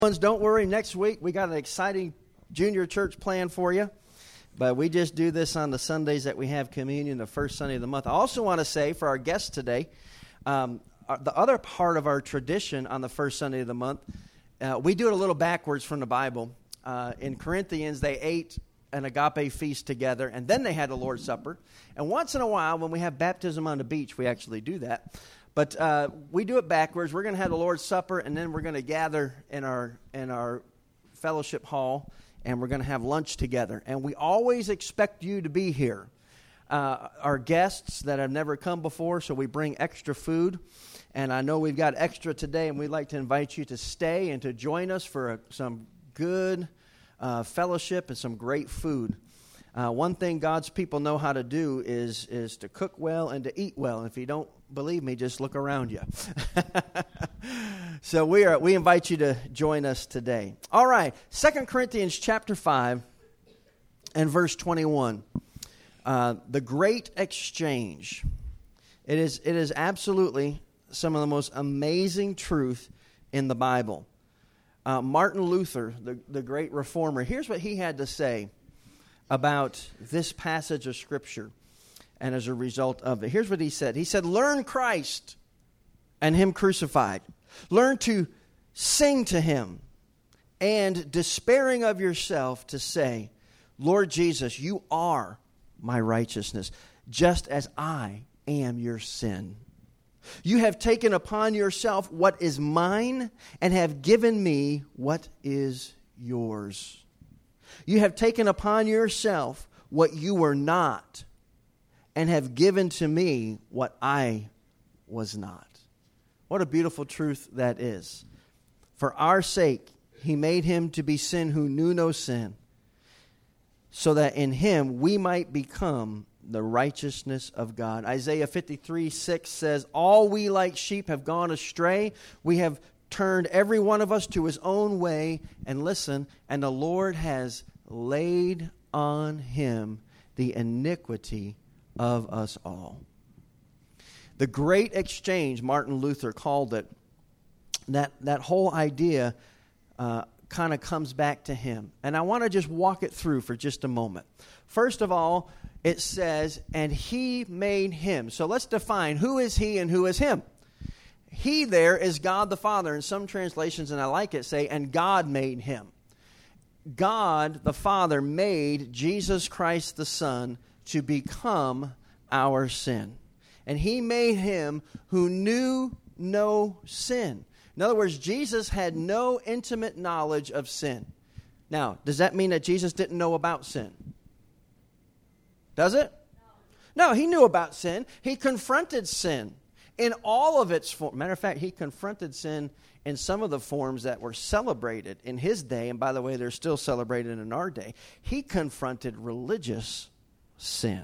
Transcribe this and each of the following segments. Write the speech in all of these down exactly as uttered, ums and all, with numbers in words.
Don't worry, next week we got an exciting junior church plan for you. But we just do this on the Sundays that we have communion, the first Sunday of the month. I also want to say for our guests today, um, the other part of our tradition on the first Sunday of the month, uh, we do it a little backwards from the Bible. Uh, in Corinthians, they ate an agape feast together, and then they had the Lord's Supper. And once in a while, when we have baptism on the beach, we actually do that. But uh, we do it backwards. We're going to have the Lord's Supper, and then we're going to gather in our in our fellowship hall, and we're going to have lunch together. And we always expect you to be here. Uh, our guests that have never come before, so we bring extra food. And I know we've got extra today, and we'd like to invite you to stay and to join us for a, some good uh, fellowship and some great food. Uh, one thing God's people know how to do is is to cook well and to eat well. If you don't believe me, just look around you. So we are we invite you to join us today. All right, Second Corinthians chapter five and verse twenty-one. Uh, the great exchange. It is it is absolutely some of the most amazing truth in the Bible. Uh, Martin Luther, the, the great reformer, here's what he had to say about this passage of Scripture and as a result of it. Here's what he said. He said, learn Christ and Him crucified. Learn to sing to Him and despairing of yourself to say, Lord Jesus, you are my righteousness, just as I am your sin. You have taken upon yourself what is mine and have given me what is yours. You have taken upon yourself what you were not and have given to me what I was not. What a beautiful truth that is. For our sake, He made Him to be sin who knew no sin, so that in Him we might become the righteousness of God. Isaiah fifty-three six says, all we like sheep have gone astray. We have turned every one of us to his own way. And listen, and the Lord has laid on Him the iniquity of us all. The great exchange, Martin Luther called it, that, that whole idea uh, kind of comes back to him. And I want to just walk it through for just a moment. First of all, it says, and He made Him. So let's define who is He and who is Him. He there is God the Father. In some translations, and I like it, say, and God made Him. God the Father made Jesus Christ the Son to become our sin. And He made Him who knew no sin. In other words, Jesus had no intimate knowledge of sin. Now, does that mean that Jesus didn't know about sin? Does it? No, no, He knew about sin. He confronted sin in all of its forms. Matter of fact, He confronted sin in some of the forms that were celebrated in His day. And by the way, they're still celebrated in our day. He confronted religious sin.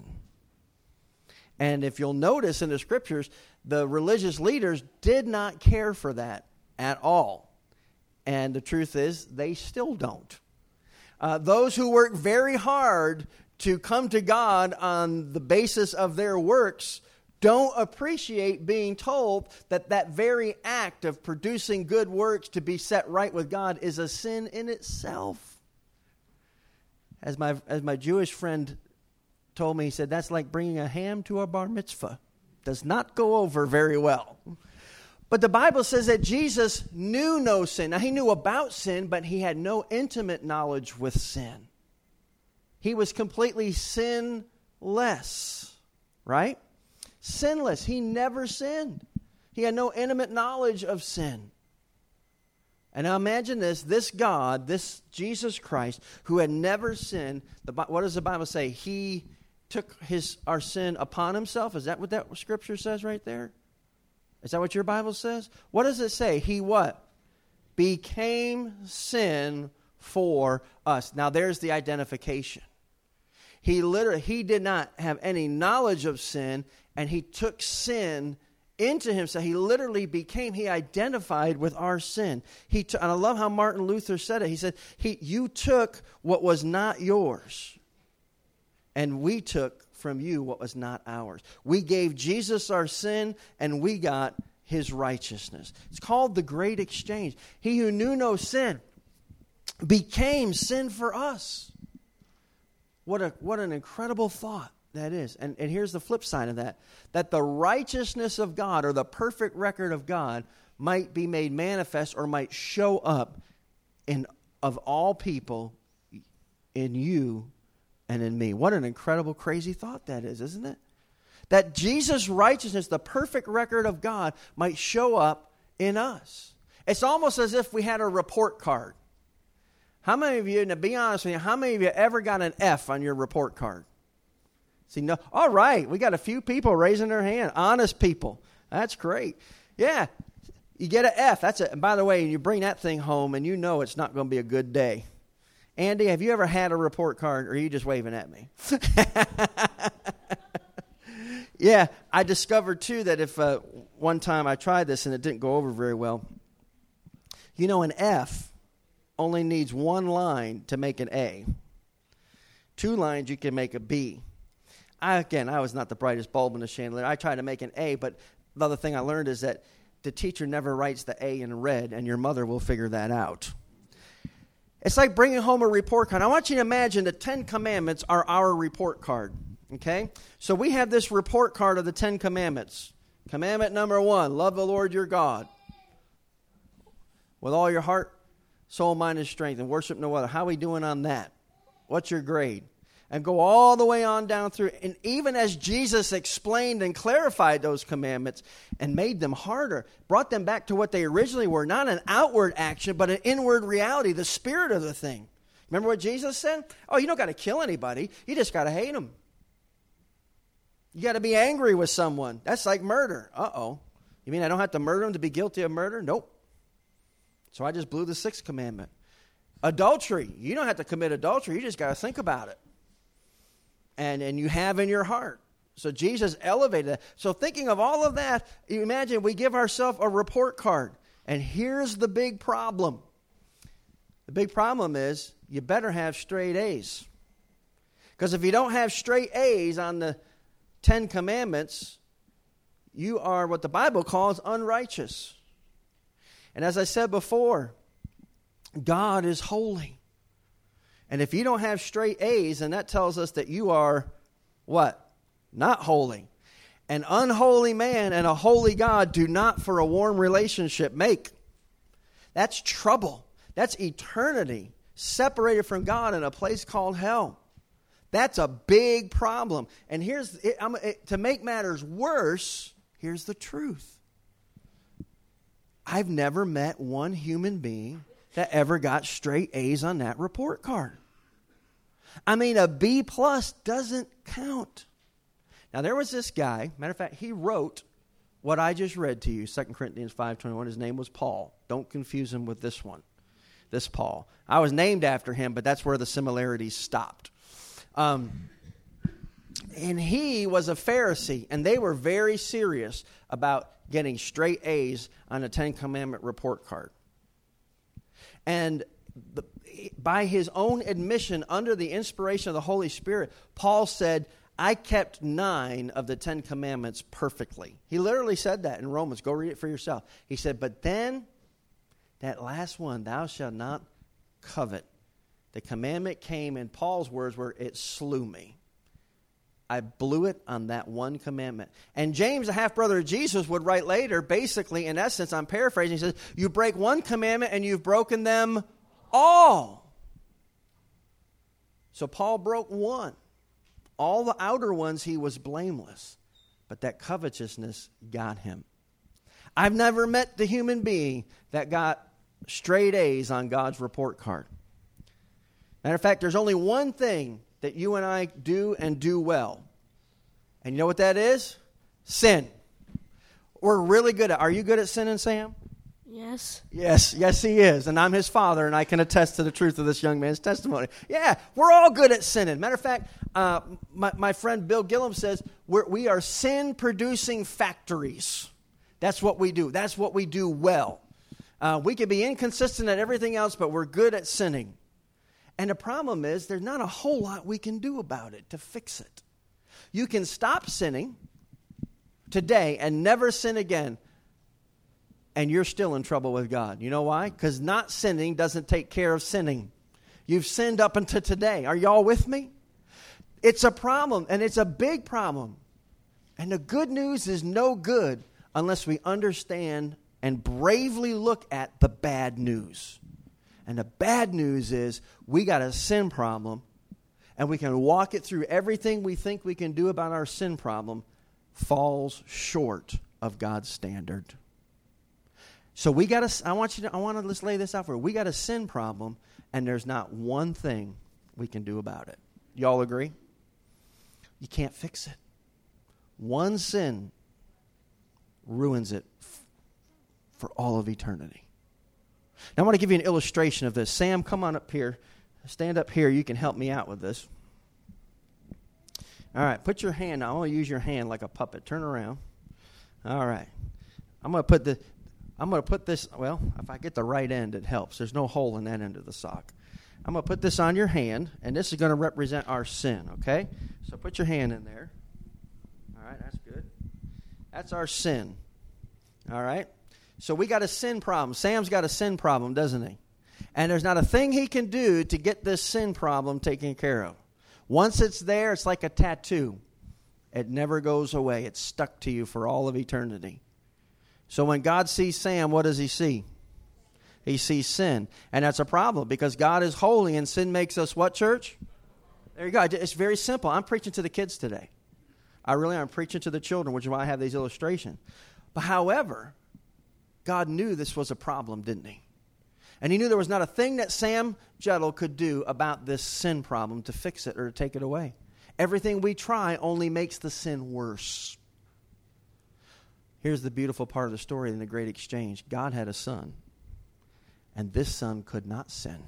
And if you'll notice in the Scriptures, the religious leaders did not care for that at all. And the truth is, they still don't. Uh, those who work very hard to come to God on the basis of their works don't appreciate being told that that very act of producing good works to be set right with God is a sin in itself. As my as my Jewish friend told me, he said, that's like bringing a ham to a bar mitzvah. Does not go over very well. But the Bible says that Jesus knew no sin. Now, He knew about sin, but He had no intimate knowledge with sin. He was completely sinless, right? Sinless. He never sinned. He had no intimate knowledge of sin. And now imagine this, this God, this Jesus Christ, who had never sinned, the, what does the Bible say? He took his our sin upon Himself. Is that what that Scripture says right there? Is that what your Bible says? What does it say? He what? Became sin for us. Now there's the identification. He literally, He did not have any knowledge of sin, and He took sin into Himself. He literally became, He identified with our sin. He t- and I love how Martin Luther said it. He said, he, you took what was not yours, and we took from you what was not ours. We gave Jesus our sin, and we got His righteousness. It's called the great exchange. He who knew no sin, became sin for us. What a what an incredible thought that is. And, and here's the flip side of that. That the righteousness of God, or the perfect record of God, might be made manifest, or might show up in of all people in you and in me. What an incredible, crazy thought that is, isn't it? That Jesus' righteousness, the perfect record of God, might show up in us. It's almost as if we had a report card. How many of you, and to be honest with you, how many of you ever got an F on your report card? See, no. All right, we got a few people raising their hand. Honest people. That's great. Yeah, you get an F. That's it. And by the way, you bring that thing home, and you know it's not going to be a good day. Andy, have you ever had a report card, or are you just waving at me? Yeah, I discovered, too, that if uh, one time I tried this and it didn't go over very well, you know, an F only needs one line to make an A. Two lines, you can make a B. I, again, I was not the brightest bulb in the chandelier. I tried to make an A, but the other thing I learned is that the teacher never writes the A in red, and your mother will figure that out. It's like bringing home a report card. I want you to imagine the Ten Commandments are our report card. Okay? So we have this report card of the Ten Commandments. Commandment number one, love the Lord your God with all your heart, soul, mind, and strength, and worship no other. How are we doing on that? What's your grade? And go all the way on down through. And even as Jesus explained and clarified those commandments and made them harder, brought them back to what they originally were, not an outward action, but an inward reality, the spirit of the thing. Remember what Jesus said? Oh, you don't got to kill anybody. You just got to hate them. You got to be angry with someone. That's like murder. Uh-oh. You mean I don't have to murder them to be guilty of murder? Nope. So I just blew the sixth commandment. Adultery. You don't have to commit adultery. You just got to think about it. And, and you have in your heart. So Jesus elevated that. So thinking of all of that, you imagine we give ourselves a report card. And here's the big problem. The big problem is you better have straight A's. Because if you don't have straight A's on the Ten Commandments, you are what the Bible calls unrighteous. And as I said before, God is holy. And if you don't have straight A's, then that tells us that you are what? Not holy. An unholy man and a holy God do not for a warm relationship make. That's trouble. That's eternity separated from God in a place called hell. That's a big problem. And here's it, I'm, it, to make matters worse, here's the truth. I've never met one human being that ever got straight A's on that report card. I mean, a B plus doesn't count. Now, there was this guy, matter of fact, he wrote what I just read to you, Second Corinthians five twenty-one. His name was Paul. Don't confuse him with this one, this Paul. I was named after him, but that's where the similarities stopped. Um, and he was a Pharisee, and they were very serious about getting straight A's on a Ten Commandment report card. And the, by his own admission, under the inspiration of the Holy Spirit, Paul said, I kept nine of the Ten Commandments perfectly. He literally said that in Romans. Go read it for yourself. He said, but then that last one, thou shalt not covet. The commandment came, in Paul's words, where it slew me. I blew it on that one commandment. And James, the half-brother of Jesus, would write later, basically, in essence, I'm paraphrasing, he says, you break one commandment and you've broken them all. So Paul broke one. All the outer ones, he was blameless. But that covetousness got him. I've never met the human being that got straight A's on God's report card. Matter of fact, there's only one thing that you and I do and do well. And you know what that is? Sin. We're really good at. Are you good at sinning, Sam? Yes. Yes, yes he is. And I'm his father, and I can attest to the truth of this young man's testimony. Yeah, we're all good at sinning. Matter of fact, uh, my, my friend Bill Gillum says we're, we are sin-producing factories. That's what we do. That's what we do well. Uh, we can be inconsistent at everything else, but we're good at sinning. And the problem is there's not a whole lot we can do about it to fix it. You can stop sinning today and never sin again, and you're still in trouble with God. You know why? Because not sinning doesn't take care of sinning. You've sinned up until today. Are y'all with me? It's a problem, and it's a big problem. And the good news is no good unless we understand and bravely look at the bad news. And the bad news is we got a sin problem, and we can walk it through. Everything we think we can do about our sin problem falls short of God's standard. So we got to, I want you to, I want to, let's lay this out for you. We got a sin problem, and there's not one thing we can do about it. Y'all agree? You can't fix it. One sin ruins it f- for all of eternity. Now I want to give you an illustration of this. Sam, come on up here. Stand up here. You can help me out with this. All right, put your hand. I want to use your hand like a puppet. Turn around. All right. I'm going to put the I'm going to put this, well, if I get the right end, it helps. There's no hole in that end of the sock. I'm going to put this on your hand, and this is going to represent our sin, okay? So put your hand in there. All right, that's good. That's our sin. All right? So we got a sin problem. Sam's got a sin problem, doesn't he? And there's not a thing he can do to get this sin problem taken care of. Once it's there, it's like a tattoo. It never goes away. It's stuck to you for all of eternity. So when God sees Sam, what does he see? He sees sin. And that's a problem because God is holy and sin makes us what, church? There you go. It's very simple. I'm preaching to the kids today. I really am preaching to the children, which is why I have these illustrations. But however, God knew this was a problem, didn't he? And he knew there was not a thing that Sam Jettle could do about this sin problem to fix it or to take it away. Everything we try only makes the sin worse. Here's the beautiful part of the story in the great exchange. God had a son, and this son could not sin.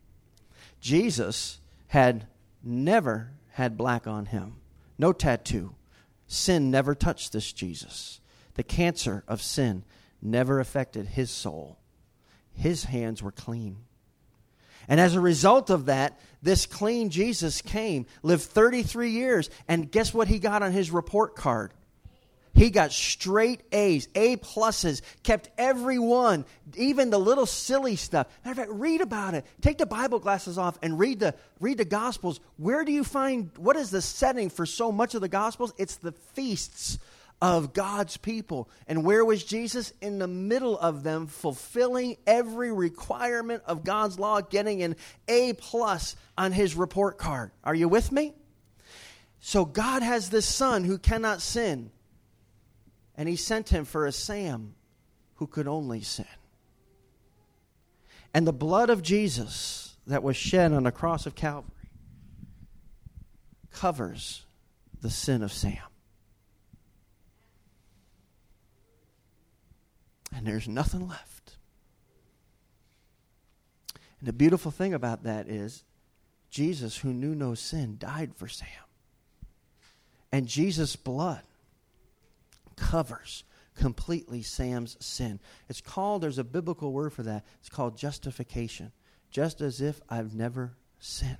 Jesus had never had black on him. No tattoo. Sin never touched this Jesus. The cancer of sin never affected his soul. His hands were clean. And as a result of that, this clean Jesus came, lived thirty-three years, and guess what he got on his report card? He got straight A's, A pluses, kept every one, even the little silly stuff. Matter of fact, read about it. Take the Bible glasses off and read the read the Gospels. Where do you find, what is the setting for so much of the Gospels? It's the feasts of God's people. And where was Jesus? In the middle of them, fulfilling every requirement of God's law, getting an A plus on his report card. Are you with me? So God has this son who cannot sin. And he sent him for a Sam who could only sin. And the blood of Jesus that was shed on the cross of Calvary covers the sin of Sam. And there's nothing left. And the beautiful thing about that is Jesus, who knew no sin, died for Sam. And Jesus' blood covers completely Sam's sin. It's called, there's a biblical word for that. It's called justification. Just as if I've never sinned.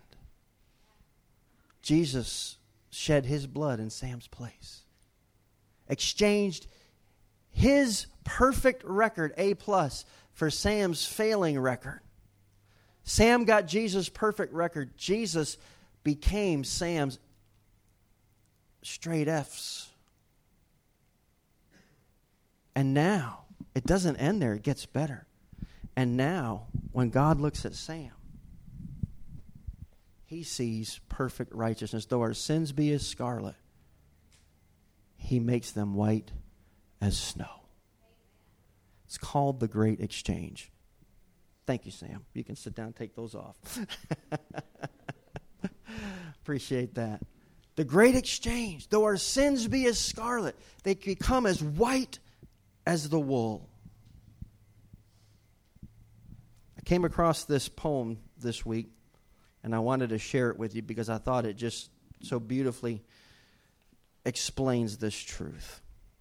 Jesus shed his blood in Sam's place. Exchanged his perfect record, A plus, for Sam's failing record. Sam got Jesus' perfect record. Jesus became Sam's straight F's. And now, it doesn't end there. It gets better. And now, when God looks at Sam, he sees perfect righteousness. Though our sins be as scarlet, he makes them white as snow. It's called the Great Exchange. Thank you, Sam. You can sit down and take those off. Appreciate that. The Great Exchange. Though our sins be as scarlet, they become as white as the wool. I came across this poem this week, and I wanted to share it with you because I thought it just so beautifully explains this truth.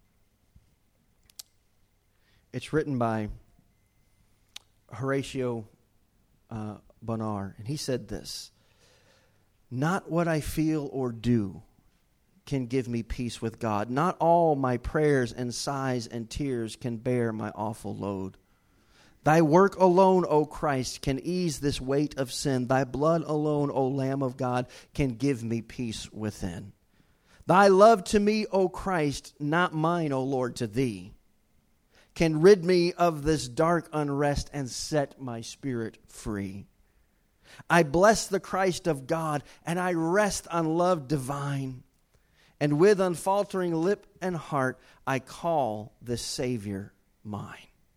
It's written by Horatio uh, Bonar, and he said this: "Not what I feel or do can give me peace with God. Not all my prayers and sighs and tears can bear my awful load. Thy work alone, O Christ, can ease this weight of sin. Thy blood alone, O Lamb of God, can give me peace within. Thy love to me, O Christ, not mine, O Lord, to thee, can rid me of this dark unrest and set my spirit free. I bless the Christ of God, and I rest on love divine. And with unfaltering lip and heart, I call this Savior mine.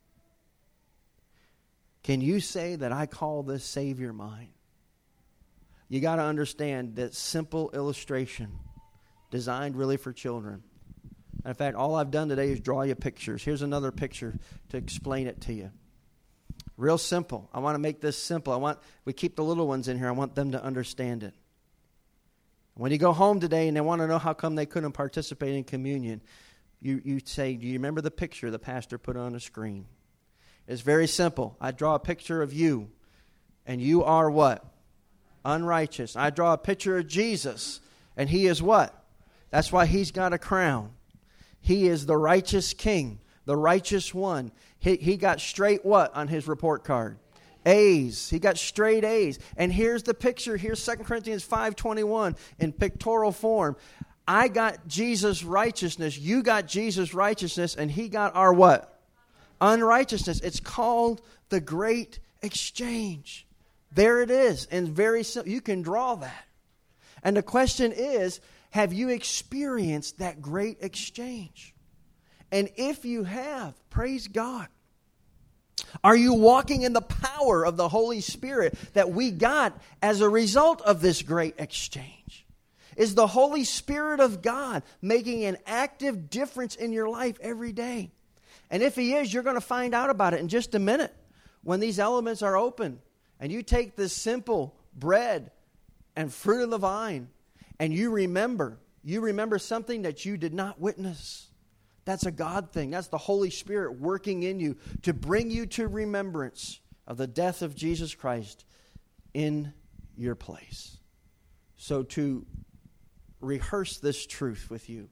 Can you say that I call this Savior mine? You got to understand that simple illustration designed really for children. In fact, all I've done today is draw you pictures. Here's another picture to explain it to you. Real simple. I want to make this simple. I want we keep the little ones in here. I want them to understand it. When you go home today and they want to know how come they couldn't participate in communion, you, you say, do you remember the picture the pastor put on the screen? It's very simple. I draw a picture of you, and you are what? Unrighteous. I draw a picture of Jesus, and he is what? That's why he's got a crown. He is the righteous king, the righteous one. He, he got straight what on his report card? A's. He got straight A's. And here's the picture. Here's Second Corinthians five twenty-one in pictorial form. I got Jesus' righteousness. You got Jesus' righteousness, and he got our what? Unrighteousness. It's called the Great Exchange. There it is. And very simple. You can draw that. And the question is, have you experienced that great exchange? And if you have, praise God. Are you walking in the power of the Holy Spirit that we got as a result of this great exchange? Is the Holy Spirit of God making an active difference in your life every day? And if he is, you're going to find out about it in just a minute when these elements are open. And you take this simple bread and fruit of the vine, and you remember, you remember something that you did not witness. That's a God thing. That's the Holy Spirit working in you to bring you to remembrance of the death of Jesus Christ in your place. So to rehearse this truth with you,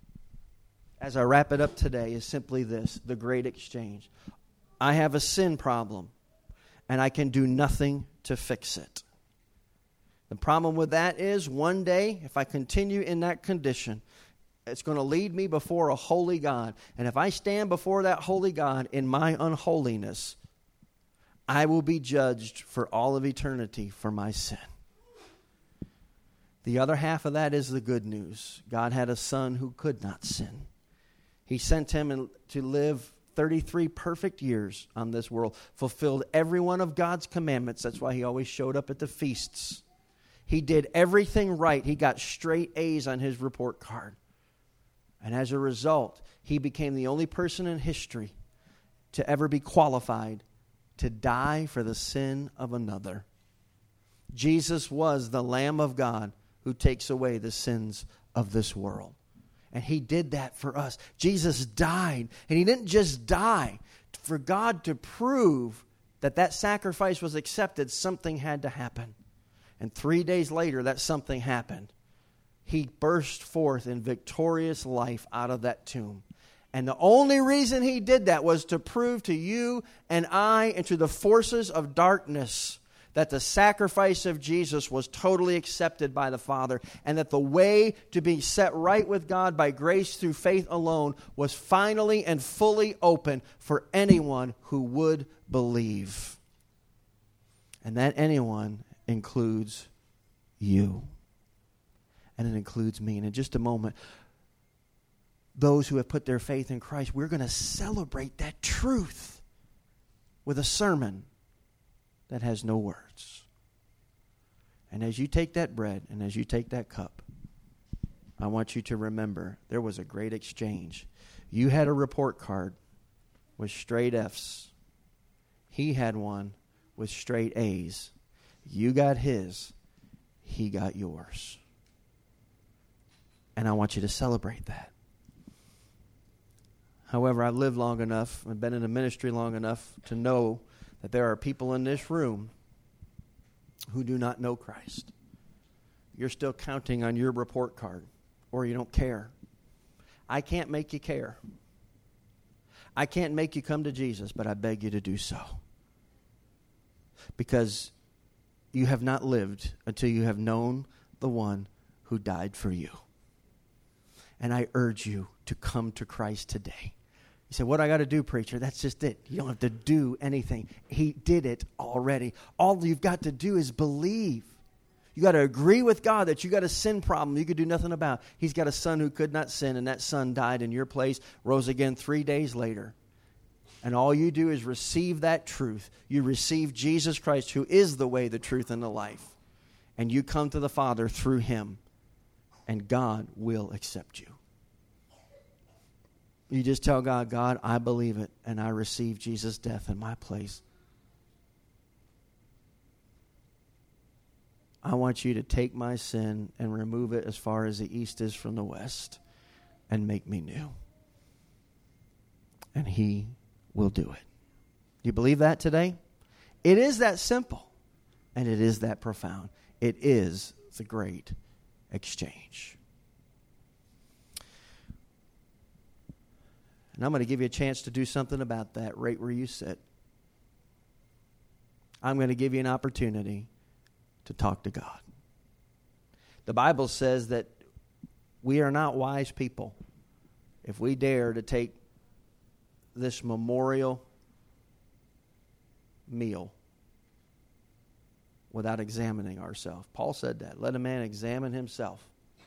as I wrap it up today, is simply this, the great exchange. I have a sin problem, and I can do nothing to fix it. The problem with that is one day, if I continue in that condition, it's going to lead me before a holy God. And if I stand before that holy God in my unholiness, I will be judged for all of eternity for my sin. The other half of that is the good news. God had a son who could not sin. He sent him in, to live thirty-three perfect years on this world, fulfilled every one of God's commandments. That's why he always showed up at the feasts. He did everything right. He got straight A's on his report card. And as a result, he became the only person in history to ever be qualified to die for the sin of another. Jesus was the Lamb of God who takes away the sins of this world. And he did that for us. Jesus died. And he didn't just die. For God to prove that that sacrifice was accepted, something had to happen. And three days later, that something happened. He burst forth in victorious life out of that tomb. And the only reason he did that was to prove to you and I and to the forces of darkness that the sacrifice of Jesus was totally accepted by the Father, and that the way to be set right with God by grace through faith alone was finally and fully open for anyone who would believe. And that anyone includes you. And it includes me. And in just a moment, those who have put their faith in Christ, we're going to celebrate that truth with a sermon that has no words. And as you take that bread and as you take that cup, I want you to remember there was a great exchange. You had a report card with straight F's. He had one with straight A's. You got his. He got yours. And I want you to celebrate that. However, I've lived long enough, I've been in the ministry long enough to know that there are people in this room who do not know Christ. You're still counting on your report card, or you don't care. I can't make you care. I can't make you come to Jesus, but I beg you to do so. Because you have not lived until you have known the one who died for you. And I urge you to come to Christ today. You say, what do I got to do, preacher? That's just it. You don't have to do anything. He did it already. All you've got to do is believe. You got to agree with God that you got a sin problem you could do nothing about. He's got a son who could not sin, and that son died in your place, rose again three days later. And all you do is receive that truth. You receive Jesus Christ, who is the way, the truth, and the life. And you come to the Father through him. And God will accept you. You just tell God, God, I believe it, and I receive Jesus' death in my place. I want you to take my sin and remove it as far as the east is from the west and make me new. And he will do it. Do you believe that today? It is that simple, and it is that profound. It is the great exchange. And I'm going to give you a chance to do something about that right where you sit. I'm going to give you an opportunity to talk to God. The Bible says that we are not wise people if we dare to take this memorial meal without examining ourselves. Paul said that. Let a man examine himself.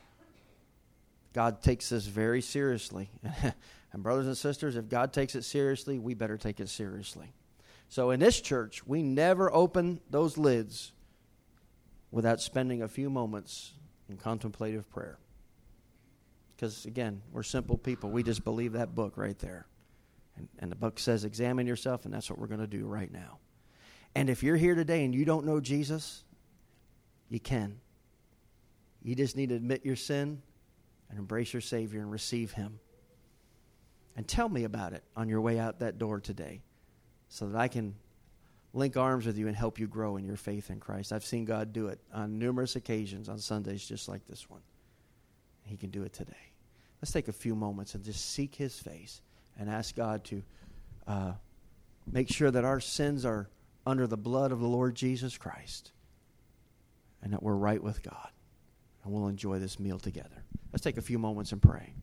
God takes this very seriously. And brothers and sisters, if God takes it seriously, we better take it seriously. So in this church, we never open those lids without spending a few moments in contemplative prayer. Because, again, we're simple people. We just believe that book right there. And, and the book says, examine yourself, and that's what we're going to do right now. And if you're here today and you don't know Jesus, you can. You just need to admit your sin and embrace your Savior and receive him. And tell me about it on your way out that door today so that I can link arms with you and help you grow in your faith in Christ. I've seen God do it on numerous occasions on Sundays just like this one. He can do it today. Let's take a few moments and just seek his face and ask God to uh, make sure that our sins are under the blood of the Lord Jesus Christ and that we're right with God. And we'll enjoy this meal together. Let's take a few moments and pray.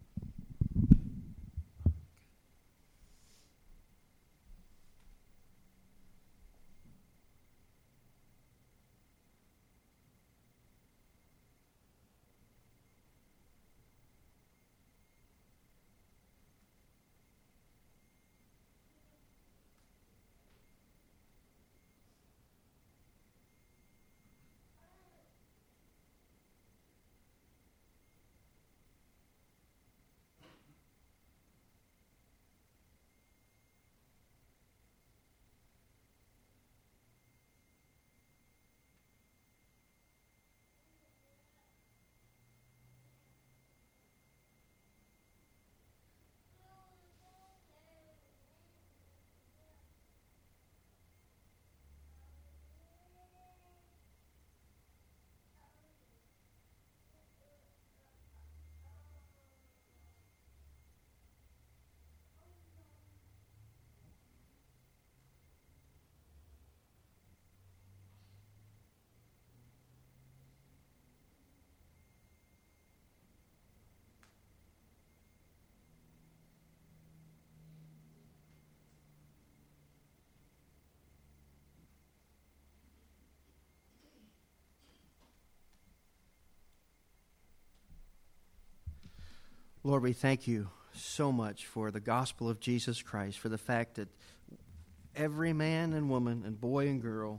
Lord, we thank you so much for the gospel of Jesus Christ, for the fact that every man and woman and boy and girl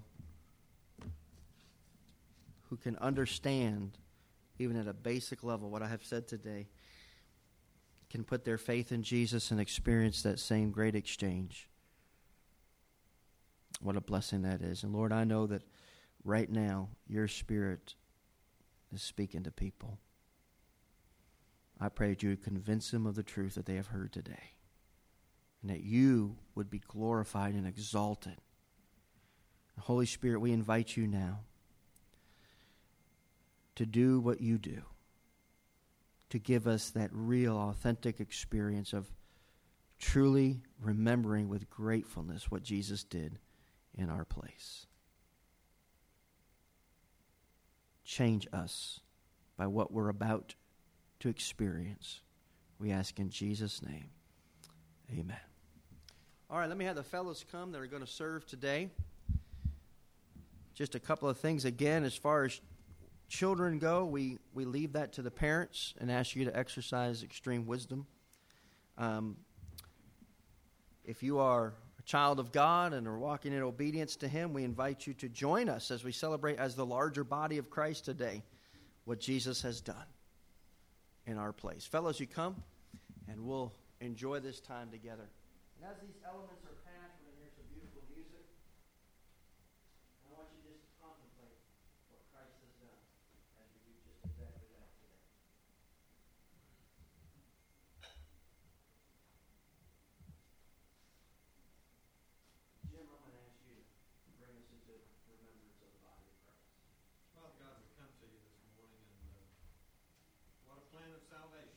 who can understand, even at a basic level, what I have said today, can put their faith in Jesus and experience that same great exchange. What a blessing that is. And Lord, I know that right now your Spirit is speaking to people. I pray that you would convince them of the truth that they have heard today, and that you would be glorified and exalted. Holy Spirit, we invite you now to do what you do, to give us that real, authentic experience of truly remembering with gratefulness what Jesus did in our place. Change us by what we're about to experience. We ask in Jesus' name. Amen. All right, let me have the fellows come that are going to serve today. Just a couple of things again, as far as children go, we, we leave that to the parents and ask you to exercise extreme wisdom. Um, if you are a child of God and are walking in obedience to Him, we invite you to join us as we celebrate as the larger body of Christ today what Jesus has done in our place. Fellows, you come, and we'll enjoy this time together. And as these elements are passed, we're going to hear some beautiful music. I want you just to contemplate what Christ has done as we do just exactly that today. Jim, I'm going to ask you to bring us into remembrance of the body of Christ. Father God, we come to you this morning, and uh, what a plan of salvation.